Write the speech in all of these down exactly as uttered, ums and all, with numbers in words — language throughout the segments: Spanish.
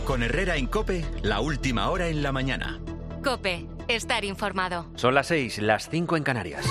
Con Herrera en COPE, la última hora en la mañana. COPE, estar informado. Son las seis, las cinco en Canarias.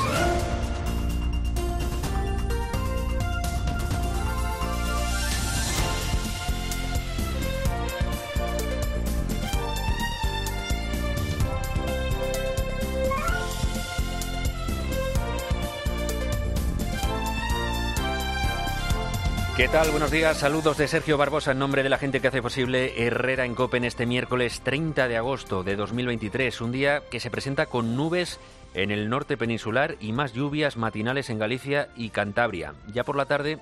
¿Qué tal? Buenos días, saludos de Sergio Barbosa en nombre de la gente que hace posible Herrera en COPE en este miércoles treinta de agosto de dos mil veintitrés, un día que se presenta con nubes en el norte peninsular y más lluvias matinales en Galicia y Cantabria. Ya por la tarde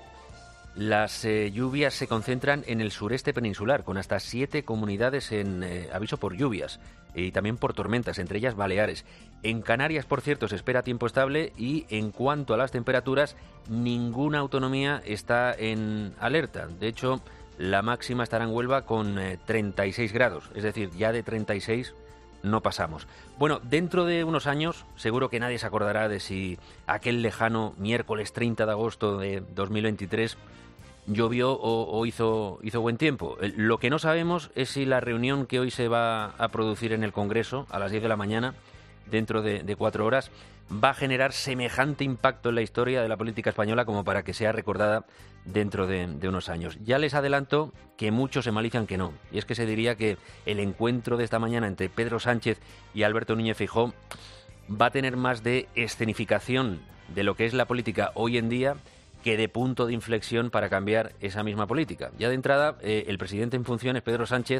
las eh, lluvias se concentran en el sureste peninsular, con hasta siete comunidades en eh, aviso por lluvias y también por tormentas, entre ellas Baleares. En Canarias, por cierto, se espera tiempo estable y en cuanto a las temperaturas, ninguna autonomía está en alerta. De hecho, la máxima estará en Huelva con eh, treinta y seis grados, es decir, ya de treinta y seis no pasamos. Bueno, dentro de unos años, seguro que nadie se acordará de si aquel lejano miércoles treinta de agosto de dos mil veintitrés llovió o, o hizo, hizo buen tiempo. Lo que no sabemos es si la reunión que hoy se va a producir en el Congreso a las diez de la mañana, dentro de, de cuatro horas, va a generar semejante impacto en la historia de la política española como para que sea recordada dentro de, de unos años. Ya les adelanto que muchos se malizan que no. Y es que se diría que el encuentro de esta mañana entre Pedro Sánchez y Alberto Núñez Feijóo va a tener más de escenificación de lo que es la política hoy en día que de punto de inflexión para cambiar esa misma política. Ya de entrada, eh, el presidente en funciones, Pedro Sánchez,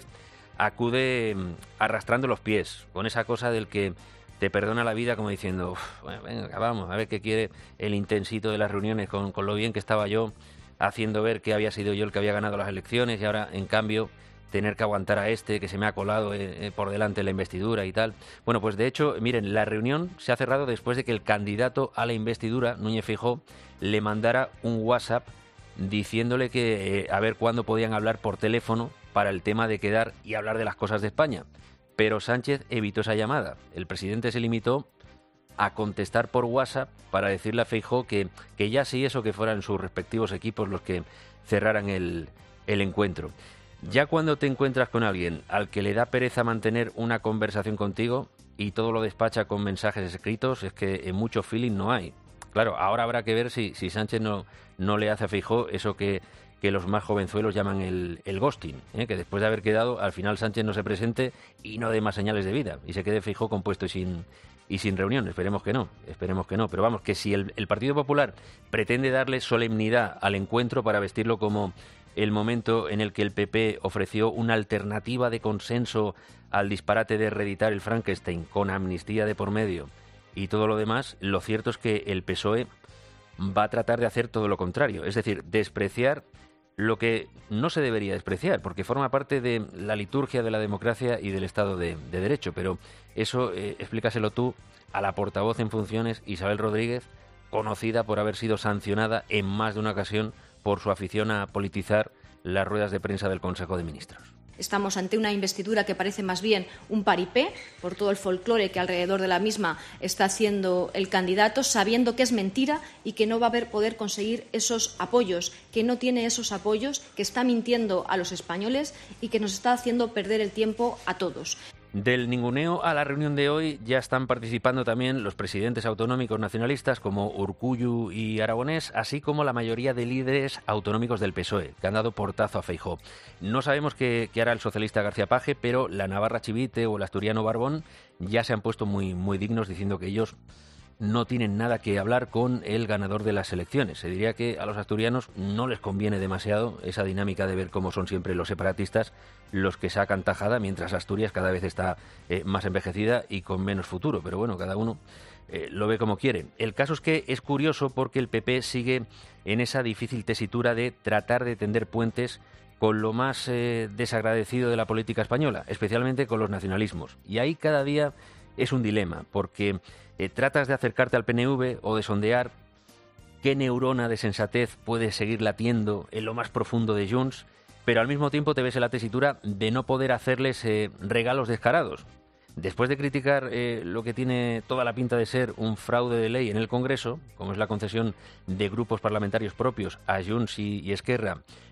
acude mm, arrastrando los pies, con esa cosa del que te perdona la vida, como diciendo, bueno, venga, vamos, a ver qué quiere el intensito de las reuniones, con, con lo bien que estaba yo, haciendo ver que había sido yo el que había ganado las elecciones y ahora, en cambio, tener que aguantar a este que se me ha colado eh, por delante la investidura y tal. Bueno, pues de hecho, miren, la reunión se ha cerrado después de que el candidato a la investidura, Núñez Feijóo, le mandara un WhatsApp diciéndole que eh, a ver cuándo podían hablar por teléfono para el tema de quedar y hablar de las cosas de España. Pero Sánchez evitó esa llamada. El presidente se limitó a contestar por WhatsApp para decirle a Feijóo que, que ya sí eso que fueran sus respectivos equipos los que cerraran el, el encuentro. Ya cuando te encuentras con alguien al que le da pereza mantener una conversación contigo y todo lo despacha con mensajes escritos, es que en mucho feeling no hay. Claro, ahora habrá que ver si, si Sánchez no, no le hace a Feijóo eso que, que los más jovenzuelos llaman el, el ghosting, ¿eh? Que después de haber quedado, al final Sánchez no se presente y no dé más señales de vida y se quede Feijóo compuesto y sin, y sin reunión. Esperemos que no, esperemos que no. Pero vamos, que si el, el Partido Popular pretende darle solemnidad al encuentro para vestirlo como el momento en el que el P P ofreció una alternativa de consenso al disparate de reeditar el Frankenstein con amnistía de por medio y todo lo demás, lo cierto es que el P S O E va a tratar de hacer todo lo contrario, es decir, despreciar lo que no se debería despreciar, porque forma parte de la liturgia de la democracia y del Estado de, de Derecho, pero eso eh, explícaselo tú a la portavoz en funciones, Isabel Rodríguez, conocida por haber sido sancionada en más de una ocasión por su afición a politizar las ruedas de prensa del Consejo de Ministros. Estamos ante una investidura que parece más bien un paripé, por todo el folclore que alrededor de la misma está haciendo el candidato, sabiendo que es mentira y que no va a haber poder conseguir esos apoyos, que no tiene esos apoyos, que está mintiendo a los españoles y que nos está haciendo perder el tiempo a todos. Del ninguneo a la reunión de hoy ya están participando también los presidentes autonómicos nacionalistas como Urkullu y Aragonés, así como la mayoría de líderes autonómicos del P S O E, que han dado portazo a Feijóo. No sabemos qué, qué hará el socialista García Paje, pero la Navarra Chivite o el asturiano Barbón ya se han puesto muy, muy dignos diciendo que ellos no tienen nada que hablar con el ganador de las elecciones. Se diría que a los asturianos no les conviene demasiado esa dinámica de ver cómo son siempre los separatistas los que sacan tajada, mientras Asturias cada vez está eh, más envejecida y con menos futuro. Pero bueno, cada uno eh, lo ve como quiere. El caso es que es curioso porque el P P sigue en esa difícil tesitura de tratar de tender puentes con lo más eh, desagradecido de la política española, especialmente con los nacionalismos. Y ahí cada día es un dilema, porque eh, tratas de acercarte al P N V o de sondear qué neurona de sensatez puede seguir latiendo en lo más profundo de Junts, pero al mismo tiempo te ves en la tesitura de no poder hacerles eh, regalos descarados. Después de criticar eh, lo que tiene toda la pinta de ser un fraude de ley en el Congreso, como es la concesión de grupos parlamentarios propios a Junts y, y Esquerra,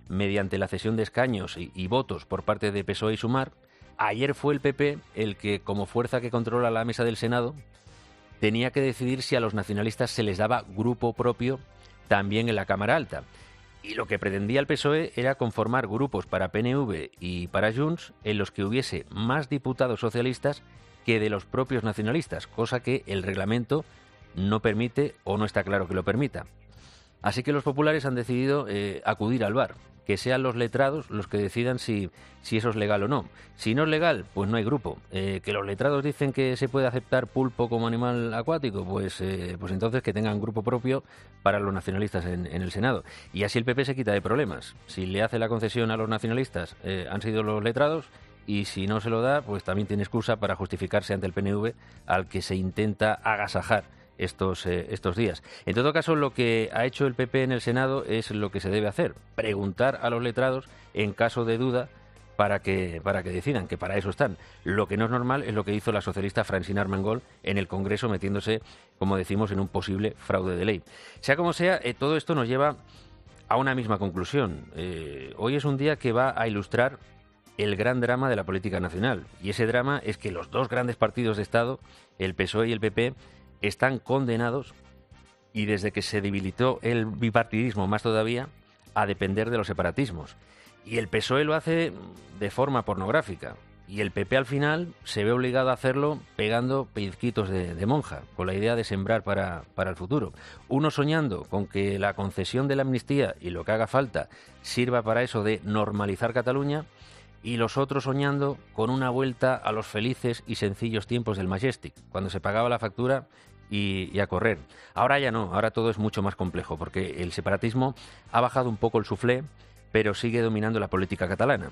mediante la cesión de escaños y, y votos por parte de P S O E y Sumar. Ayer fue el P P el que, como fuerza que controla la mesa del Senado, tenía que decidir si a los nacionalistas se les daba grupo propio también en la Cámara Alta. Y lo que pretendía el P S O E era conformar grupos para P N V y para Junts en los que hubiese más diputados socialistas que de los propios nacionalistas, cosa que el reglamento no permite o no está claro que lo permita. Así que los populares han decidido eh, acudir al V A R, que sean los letrados los que decidan si, si eso es legal o no. Si no es legal, pues no hay grupo. Eh, que los letrados dicen que se puede aceptar pulpo como animal acuático, pues, eh, pues entonces que tengan grupo propio para los nacionalistas en, en el Senado. Y así el P P se quita de problemas. Si le hace la concesión a los nacionalistas, eh, han sido los letrados, y si no se lo da, pues también tiene excusa para justificarse ante el P N V, al que se intenta agasajar estos, eh, estos días. En todo caso, lo que ha hecho el P P en el Senado es lo que se debe hacer: preguntar a los letrados en caso de duda para que, para que decidan, que para eso están. Lo que no es normal es lo que hizo la socialista Francina Armengol en el Congreso, metiéndose, como decimos, en un posible fraude de ley. Sea como sea, eh, todo esto nos lleva a una misma conclusión. Eh, hoy es un día que va a ilustrar el gran drama de la política nacional, y ese drama es que los dos grandes partidos de Estado, el P S O E y el P P, están condenados, y desde que se debilitó el bipartidismo más todavía, a depender de los separatismos. Y el P S O E lo hace de forma pornográfica, y el P P al final se ve obligado a hacerlo pegando pellizquitos de, de monja, con la idea de sembrar para, para el futuro. Uno soñando con que la concesión de la amnistía y lo que haga falta sirva para eso de normalizar Cataluña, y los otros soñando con una vuelta a los felices y sencillos tiempos del Majestic, cuando se pagaba la factura y, y a correr. Ahora ya no, ahora todo es mucho más complejo, porque el separatismo ha bajado un poco el suflé, pero sigue dominando la política catalana.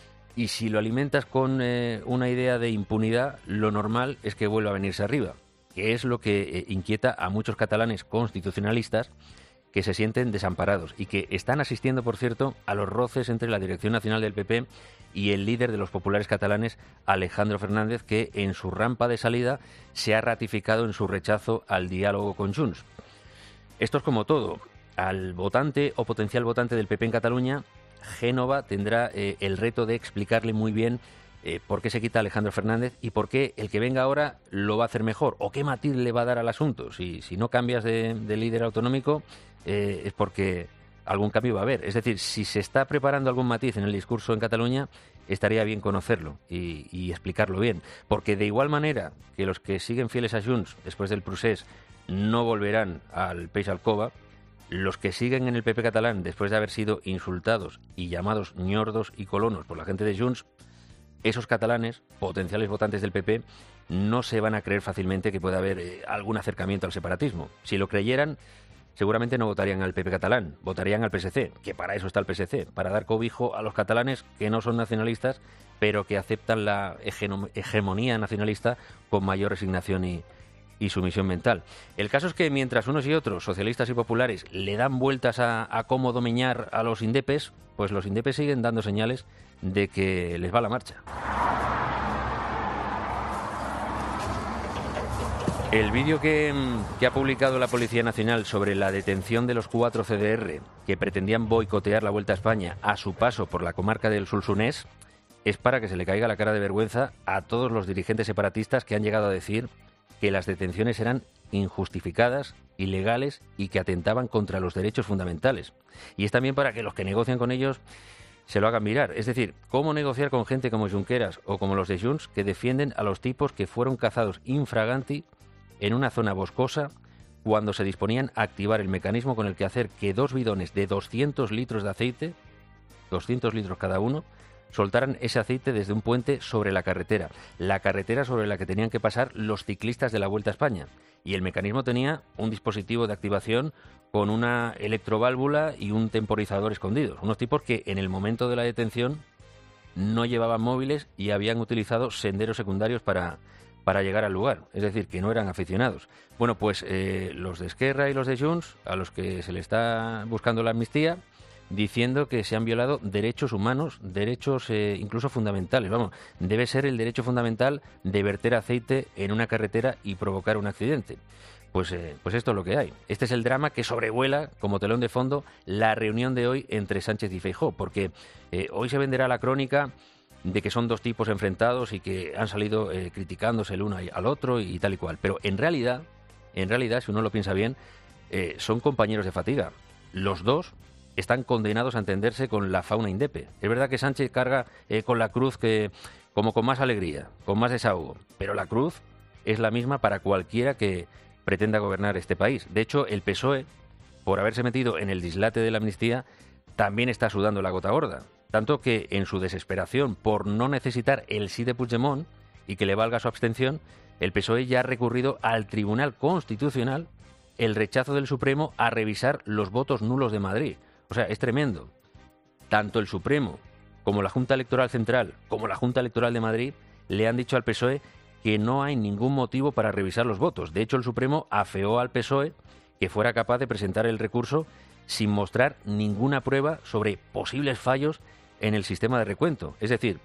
Y si lo alimentas con eh, una idea de impunidad, lo normal es que vuelva a venirse arriba, que es lo que eh, inquieta a muchos catalanes constitucionalistas, que se sienten desamparados y que están asistiendo, por cierto, a los roces entre la dirección nacional del P P y el líder de los populares catalanes, Alejandro Fernández, que en su rampa de salida se ha ratificado en su rechazo al diálogo con Junts. Esto es como todo. Al votante o potencial votante del P P en Cataluña, Génova tendrá eh, el reto de explicarle muy bien eh, por qué se quita Alejandro Fernández y por qué el que venga ahora lo va a hacer mejor, o qué matiz le va a dar al asunto. Si, si no cambias de, de líder autonómico, eh, es porque algún cambio va a haber. Es decir, si se está preparando algún matiz en el discurso en Cataluña, estaría bien conocerlo y, y explicarlo bien. Porque de igual manera que los que siguen fieles a Junts después del procés no volverán al Peix al Cova, los que siguen en el P P catalán después de haber sido insultados y llamados ñordos y colonos por la gente de Junts, esos catalanes, potenciales votantes del P P, no se van a creer fácilmente que pueda haber eh, algún acercamiento al separatismo. Si lo creyeran, seguramente no votarían al P P catalán, votarían al P S C, que para eso está el P S C, para dar cobijo a los catalanes que no son nacionalistas, pero que aceptan la hegemonía nacionalista con mayor resignación y, y sumisión mental. El caso es que mientras unos y otros, socialistas y populares, le dan vueltas a, a cómo dominar a los indepes, pues los indepes siguen dando señales de que les va la marcha. El vídeo que, que ha publicado la Policía Nacional sobre la detención de los cuatro C D R que pretendían boicotear la Vuelta a España a su paso por la comarca del Solsonès es para que se le caiga la cara de vergüenza a todos los dirigentes separatistas que han llegado a decir que las detenciones eran injustificadas, ilegales y que atentaban contra los derechos fundamentales. Y es también para que los que negocian con ellos se lo hagan mirar. Es decir, cómo negociar con gente como Junqueras o como los de Junts, que defienden a los tipos que fueron cazados infraganti en una zona boscosa cuando se disponían a activar el mecanismo con el que hacer que dos bidones de doscientos litros de aceite, doscientos litros cada uno, soltaran ese aceite desde un puente sobre la carretera, la carretera sobre la que tenían que pasar los ciclistas de la Vuelta a España. Y el mecanismo tenía un dispositivo de activación con una electroválvula y un temporizador escondidos. Unos tipos que en el momento de la detención no llevaban móviles y habían utilizado senderos secundarios para, para llegar al lugar. Es decir, que no eran aficionados. Bueno, pues eh, los de Esquerra y los de Junts, a los que se les está buscando la amnistía, diciendo que se han violado derechos humanos, derechos eh, incluso fundamentales. Vamos, debe ser el derecho fundamental de verter aceite en una carretera y provocar un accidente. Pues, eh, pues esto es lo que hay. Este es el drama que sobrevuela como telón de fondo la reunión de hoy entre Sánchez y Feijóo, porque eh, hoy se venderá la crónica de que son dos tipos enfrentados y que han salido eh, criticándose el uno al otro y tal y cual. Pero en realidad, en realidad, si uno lo piensa bien, eh, son compañeros de fatiga. Los dos están condenados a entenderse con la fauna indepe. Es verdad que Sánchez carga eh, con la cruz que como con más alegría, con más desahogo, pero la cruz es la misma para cualquiera que pretenda gobernar este país. De hecho, el P S O E, por haberse metido en el dislate de la amnistía, también está sudando la gota gorda. Tanto que, en su desesperación por no necesitar el sí de Puigdemont y que le valga su abstención, el P S O E ya ha recurrido al Tribunal Constitucional el rechazo del Supremo a revisar los votos nulos de Madrid. O sea, es tremendo. Tanto el Supremo como la Junta Electoral Central, como la Junta Electoral de Madrid, le han dicho al P S O E que no hay ningún motivo para revisar los votos. De hecho, el Supremo afeó al P S O E que fuera capaz de presentar el recurso sin mostrar ninguna prueba sobre posibles fallos en el sistema de recuento. Es decir,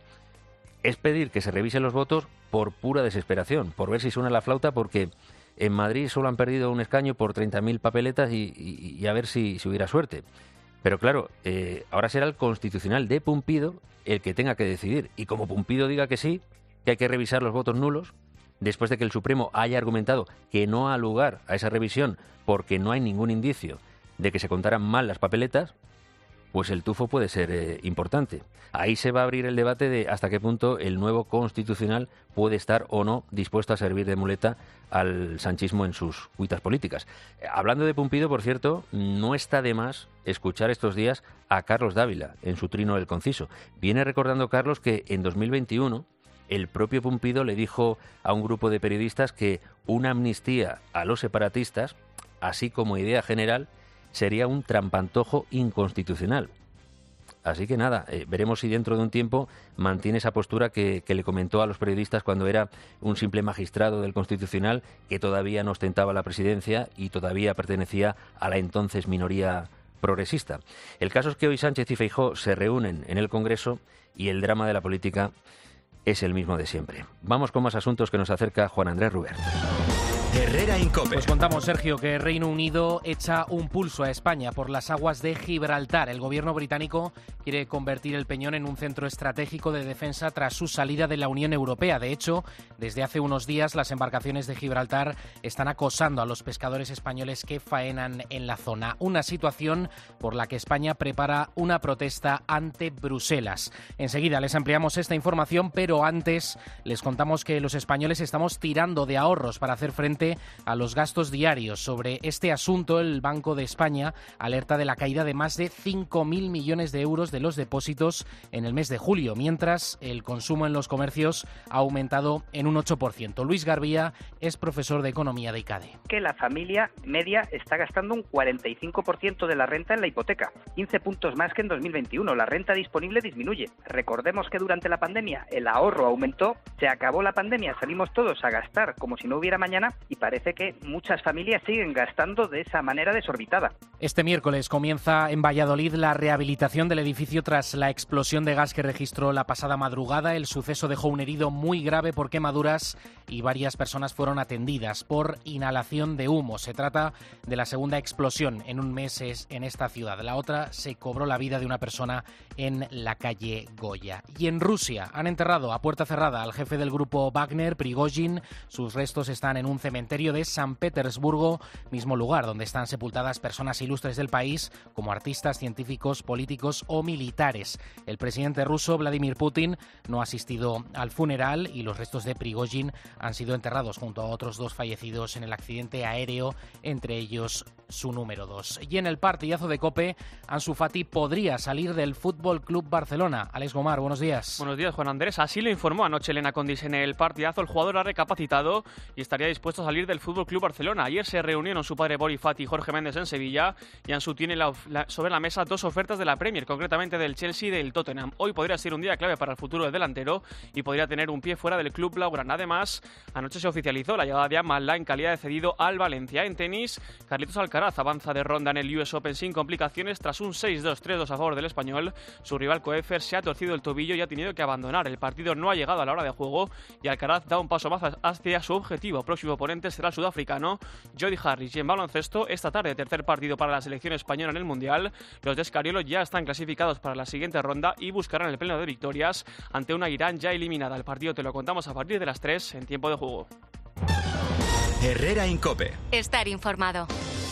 es pedir que se revisen los votos por pura desesperación, por ver si suena la flauta, porque en Madrid solo han perdido un escaño por treinta mil papeletas y, y, y a ver si, si hubiera suerte. Pero claro, eh, ahora será el Constitucional de Pumpido el que tenga que decidir. Y como Pumpido diga que sí, que hay que revisar los votos nulos, después de que el Supremo haya argumentado que no ha lugar a esa revisión porque no hay ningún indicio de que se contaran mal las papeletas, pues el tufo puede ser eh, importante. Ahí se va a abrir el debate de hasta qué punto el nuevo Constitucional puede estar o no dispuesto a servir de muleta al sanchismo en sus cuitas políticas. Eh, hablando de Pumpido, por cierto, no está de más escuchar estos días a Carlos Dávila en su trino del conciso. Viene recordando Carlos que en dos mil veintiuno el propio Pumpido le dijo a un grupo de periodistas que una amnistía a los separatistas, así como idea general, sería un trampantojo inconstitucional. Así que nada, eh, veremos si dentro de un tiempo mantiene esa postura que, que le comentó a los periodistas cuando era un simple magistrado del Constitucional que todavía no ostentaba la presidencia y todavía pertenecía a la entonces minoría progresista. El caso es que hoy Sánchez y Feijóo se reúnen en el Congreso y el drama de la política es el mismo de siempre. Vamos con más asuntos que nos acerca Juan Andrés Ruber. Herrera en COPE. Pues contamos, Sergio, que Reino Unido echa un pulso a España por las aguas de Gibraltar. El gobierno británico quiere convertir el Peñón en un centro estratégico de defensa tras su salida de la Unión Europea. De hecho, desde hace unos días las embarcaciones de Gibraltar están acosando a los pescadores españoles que faenan en la zona. Una situación por la que España prepara una protesta ante Bruselas. Enseguida les ampliamos esta información, pero antes les contamos que los españoles estamos tirando de ahorros para hacer frente a los gastos diarios. Sobre este asunto, el Banco de España alerta de la caída de más de cinco mil millones de euros de los depósitos en el mes de julio, mientras el consumo en los comercios ha aumentado en un ocho por ciento. Luis Garbía es profesor de Economía de ICADE. Que la familia media está gastando un cuarenta y cinco por ciento de la renta en la hipoteca, quince puntos más que en dos mil veintiuno. La renta disponible disminuye. Recordemos que durante la pandemia el ahorro aumentó, se acabó la pandemia, salimos todos a gastar como si no hubiera mañana y parece que muchas familias siguen gastando de esa manera desorbitada. Este miércoles comienza en Valladolid la rehabilitación del edificio tras la explosión de gas que registró la pasada madrugada. El suceso dejó un herido muy grave por quemaduras y varias personas fueron atendidas por inhalación de humo. Se trata de la segunda explosión en un mes en esta ciudad. La otra se cobró la vida de una persona en la calle Goya. Y en Rusia han enterrado a puerta cerrada al jefe del grupo Wagner, Prigozhin. Sus restos están en un cementerio de San Petersburgo, mismo lugar donde están sepultadas personas ilustres del país, como artistas, científicos, políticos o militares. El presidente ruso, Vladimir Putin, no ha asistido al funeral y los restos de Prigozhin han sido enterrados junto a otros dos fallecidos en el accidente aéreo, entre ellos su número dos. Y en el partidazo de COPE, Ansu Fati podría salir del Fútbol Club Barcelona. Alex Gomar, buenos días. Buenos días, Juan Andrés. Así lo informó anoche Elena Condis en el partidazo. El jugador ha recapacitado y estaría dispuesto a salir del Fútbol Club Barcelona. Ayer se reunieron su padre Bori Fati y Jorge Méndez en Sevilla y Ansu tiene la, la, sobre la mesa dos ofertas de la Premier, concretamente del Chelsea y del Tottenham. Hoy podría ser un día clave para el futuro del delantero y podría tener un pie fuera del club blaugrana. Además, anoche se oficializó la llegada de Amalá en calidad de cedido al Valencia. En tenis, Carlitos Alcaraz avanza de ronda en el U S Open sin complicaciones tras un seis dos tres dos a favor del español. Su rival Koepfer se ha torcido el tobillo y ha tenido que abandonar. El partido no ha llegado a la hora de juego y Alcaraz da un paso más hacia su objetivo. Próximo oponente suplente será el sudafricano Jody Harris. Y en baloncesto, esta tarde, tercer partido para la selección española en el Mundial. Los de Escariolo ya están clasificados para la siguiente ronda y buscarán el pleno de victorias ante una Irán ya eliminada. El partido te lo contamos a partir de las tres en tiempo de juego. Herrera Incope. Estar informado.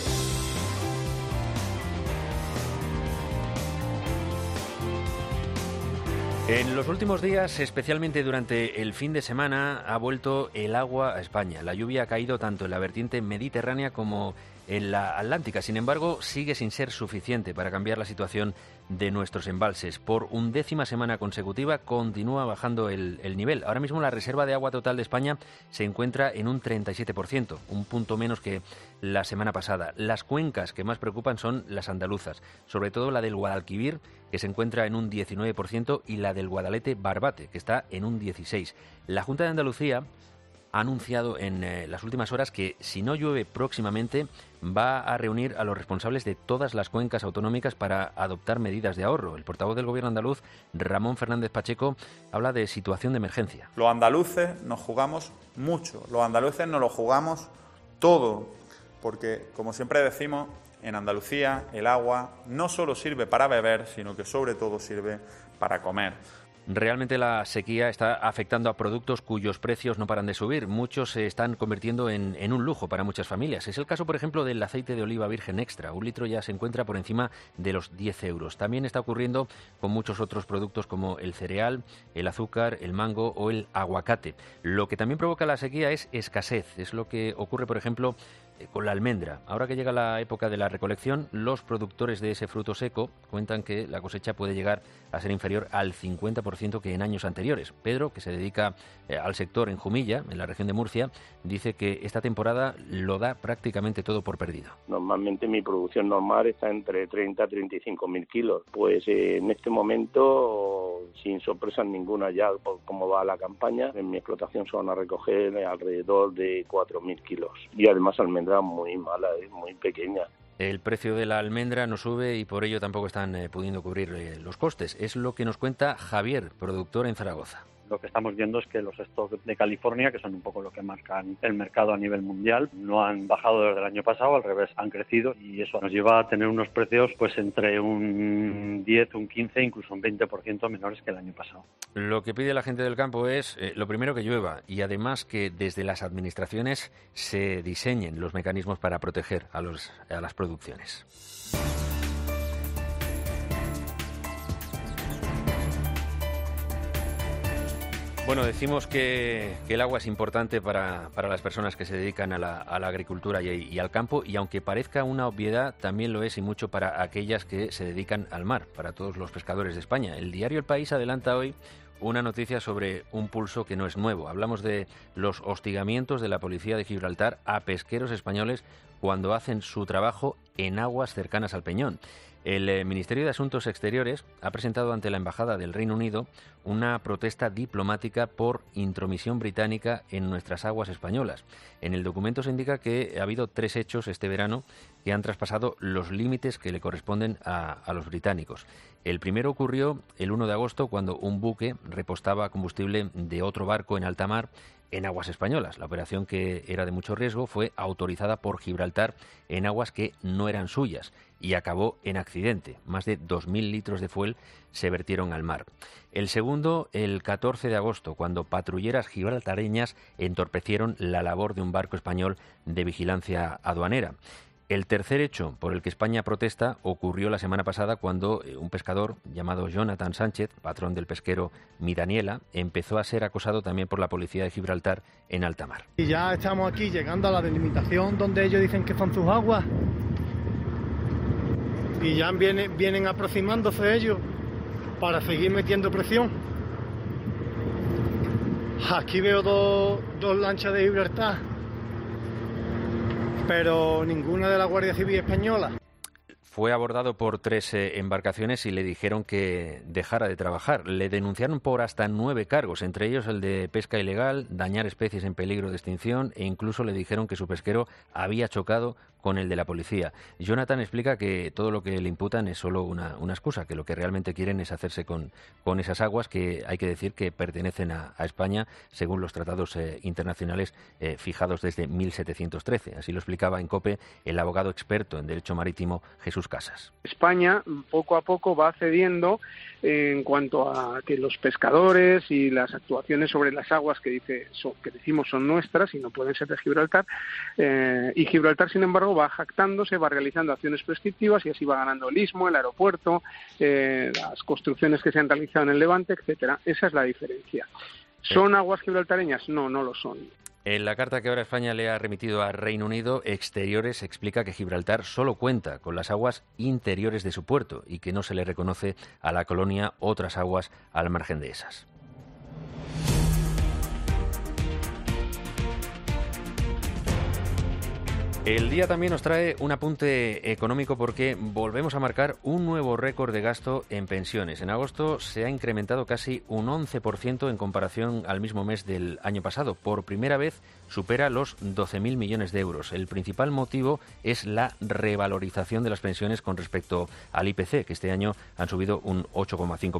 En los últimos días, especialmente durante el fin de semana, ha vuelto el agua a España. La lluvia ha caído tanto en la vertiente mediterránea como en la atlántica. Sin embargo, sigue sin ser suficiente para cambiar la situación de nuestros embalses. Por undécima semana consecutiva continúa bajando el, el nivel. Ahora mismo la reserva de agua total de España se encuentra en un treinta y siete por ciento, un punto menos que la semana pasada. Las cuencas que más preocupan son las andaluzas, sobre todo la del Guadalquivir, que se encuentra en un diecinueve por ciento, y la del Guadalete-Barbate, que está en un dieciséis por ciento. La Junta de Andalucía ha anunciado en eh, las últimas horas que, si no llueve próximamente, va a reunir a los responsables de todas las cuencas autonómicas para adoptar medidas de ahorro. El portavoz del Gobierno andaluz, Ramón Fernández Pacheco, habla de situación de emergencia. Los andaluces nos jugamos mucho, los andaluces nos lo jugamos todo, porque, como siempre decimos, en Andalucía el agua no solo sirve para beber, sino que sobre todo sirve para comer. Realmente la sequía está afectando a productos cuyos precios no paran de subir. Muchos se están convirtiendo en, en un lujo para muchas familias. Es el caso, por ejemplo, del aceite de oliva virgen extra. Un litro ya se encuentra por encima de los diez euros. También está ocurriendo con muchos otros productos como el cereal, el azúcar, el mango o el aguacate. Lo que también provoca la sequía es escasez. Es lo que ocurre, por ejemplo, con la almendra. Ahora que llega la época de la recolección, los productores de ese fruto seco cuentan que la cosecha puede llegar a ser inferior al cincuenta por ciento que en años anteriores. Pedro, que se dedica eh, al sector en Jumilla, en la región de Murcia, dice que esta temporada lo da prácticamente todo por perdido. Normalmente mi producción normal está entre treinta a treinta y cinco mil kilos. Pues eh, en este momento, sin sorpresa ninguna ya por cómo va la campaña, en mi explotación se van a recoger alrededor de cuatro mil kilos. Y además almendra muy mala, eh, muy pequeña. El precio de la almendra no sube y por ello tampoco están eh, pudiendo cubrir eh, los costes. Es lo que nos cuenta Javier, productor en Zaragoza. Lo que estamos viendo es que los stocks de California, que son un poco lo que marcan el mercado a nivel mundial, no han bajado desde el año pasado, al revés, han crecido, y eso nos lleva a tener unos precios pues entre un diez, un quince, incluso un veinte por ciento menores que el año pasado. Lo que pide la gente del campo es, eh, lo primero, que llueva, y además que desde las administraciones se diseñen los mecanismos para proteger a, los, a las producciones. Bueno, decimos que, que el agua es importante para, para las personas que se dedican a la, a la agricultura y, y al campo, y aunque parezca una obviedad, también lo es y mucho para aquellas que se dedican al mar, para todos los pescadores de España. El diario El País adelanta hoy una noticia sobre un pulso que no es nuevo. Hablamos de los hostigamientos de la policía de Gibraltar a pesqueros españoles cuando hacen su trabajo en aguas cercanas al Peñón. El eh, Ministerio de Asuntos Exteriores ha presentado ante la Embajada del Reino Unido una protesta diplomática por intromisión británica en nuestras aguas españolas. En el documento se indica que ha habido tres hechos este verano que han traspasado los límites que le corresponden a, a los británicos. El primero ocurrió el uno de agosto, cuando un buque repostaba combustible de otro barco en alta mar en aguas españolas. La operación, que era de mucho riesgo, fue autorizada por Gibraltar en aguas que no eran suyas y acabó en accidente. Más de dos mil litros de fuel se vertieron al mar. El segundo, el catorce de agosto, cuando patrulleras gibraltareñas entorpecieron la labor de un barco español de vigilancia aduanera. El tercer hecho por el que España protesta ocurrió la semana pasada, cuando un pescador llamado Jonathan Sánchez, patrón del pesquero Mi Daniela, empezó a ser acosado también por la policía de Gibraltar en alta mar. Y ya estamos aquí llegando a la delimitación donde ellos dicen que son sus aguas. Y ya vienen, vienen aproximándose ellos para seguir metiendo presión. Aquí veo dos, dos lanchas de Gibraltar, pero ninguna de la Guardia Civil Española. Fue abordado por tres eh, embarcaciones y le dijeron que dejara de trabajar. Le denunciaron por hasta nueve cargos, entre ellos el de pesca ilegal, dañar especies en peligro de extinción, e incluso le dijeron que su pesquero había chocado con el de la policía. Jonathan explica que todo lo que le imputan es solo una, una excusa, que lo que realmente quieren es hacerse con, con esas aguas que hay que decir que pertenecen a, a España según los tratados eh, internacionales eh, fijados desde mil setecientos trece. Así lo explicaba en COPE el abogado experto en derecho marítimo Jesús Casas. España poco a poco va cediendo en cuanto a que los pescadores y las actuaciones sobre las aguas que dice son, que decimos son nuestras y no pueden ser de Gibraltar, eh, y Gibraltar, sin embargo, va jactándose, va realizando acciones prescriptivas y así va ganando el istmo, el aeropuerto, eh, las construcciones que se han realizado en el Levante, etcétera. Esa es la diferencia. ¿Son aguas gibraltareñas? No, no lo son. En la carta que ahora España le ha remitido a Reino Unido, Exteriores explica que Gibraltar solo cuenta con las aguas interiores de su puerto y que no se le reconoce a la colonia otras aguas al margen de esas. El día también nos trae un apunte económico porque volvemos a marcar un nuevo récord de gasto en pensiones. En agosto se ha incrementado casi un once por ciento en comparación al mismo mes del año pasado. Por primera vez supera los doce mil millones de euros. El principal motivo es la revalorización de las pensiones con respecto al I P C, que este año han subido un ocho coma cinco por ciento.